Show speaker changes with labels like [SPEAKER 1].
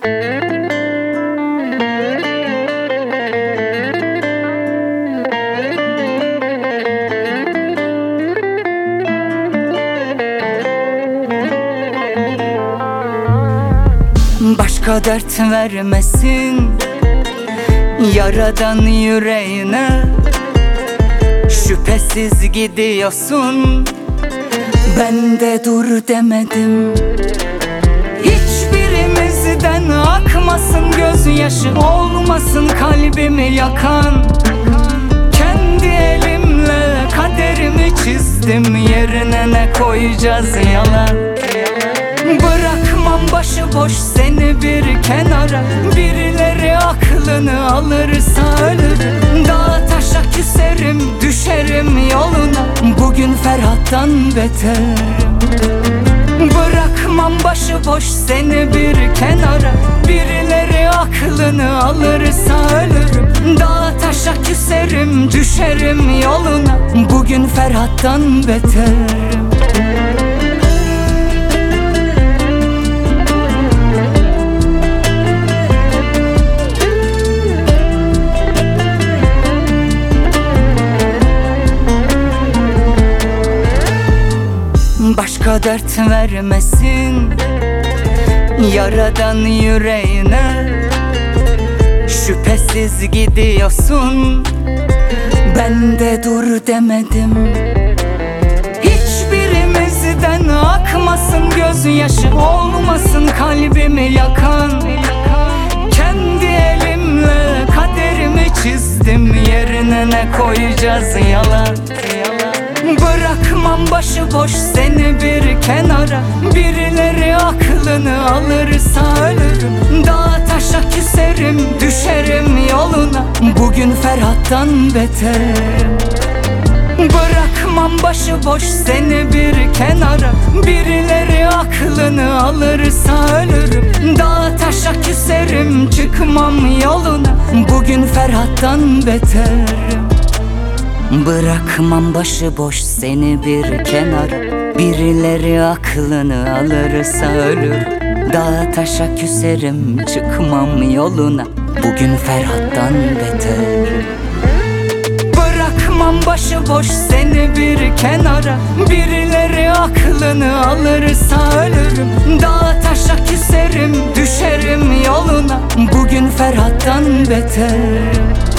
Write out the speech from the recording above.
[SPEAKER 1] Başka dert vermesin yaradan yüreğine. Şüphesiz gidiyorsun, ben de dur demedim. Hiçbirimizden akmasın gözyaşı, olmasın kalbimi yakan. Kendi elimle kaderimi çizdim, yerine ne koyacağız yalan. Bırakmam başıboş seni bir kenara, birileri aklını alırsa ölürüm. Dağa taşa küserim, düşerim yoluna, bugün Ferhat'tan beterim. Bırakmam başıboş seni bir kenara, birileri aklını alırsa ölürüm. Dağa taşa küserim, düşerim yoluna, bugün Ferhat'tan beterim. Başka dert vermesin yaradan yüreğine. Şüphesiz gidiyorsun, ben de dur demedim. Hiçbirimizden akmasın gözyaşı, olmasın kalbimi yakan. Kendi elimle kaderimi çizdim, yerine ne koyacağız yalan. Bırakmam başıboş seni bir kenara, birileri aklını alırsa ölürüm. Dağa taşa küserim, düşerim yoluna, bugün Ferhat'tan beterim. Bırakmam başıboş seni bir kenara, birileri aklını alırsa ölürüm. Dağa taşa küserim, çıkmam yoluna, bugün Ferhat'tan beterim. Bırakmam başıboş seni bir kenara, birileri aklını alırsa ölür. Dağa taşa küserim, çıkmam yoluna, bugün Ferhat'tan beterim. Bırakmam başıboş seni bir kenara, birileri aklını alırsa ölürüm. Dağa taşa küserim, düşerim yoluna, bugün Ferhat'tan beterim.